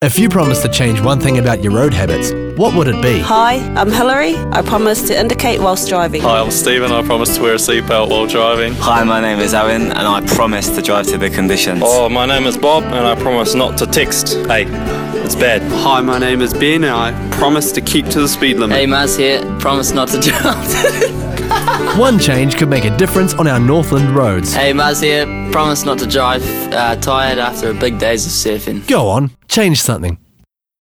If you promised to change one thing about your road habits, what would it be? Hi, I'm Hilary. I promise to indicate whilst driving. Hi, I'm Stephen. I promise to wear a seatbelt while driving. Hi, my name is Owen and I promise to drive to the conditions. Oh, my name is Bob and I promise not to text. Hey, it's bad. Hi, my name is Ben and I promise to keep to the speed limit. Hey, Maz here. Promise not to drive. One change could make a difference on our Northland roads. Hey, Maz here. Promise not to drive tired after a big days of surfing. Go on, change something.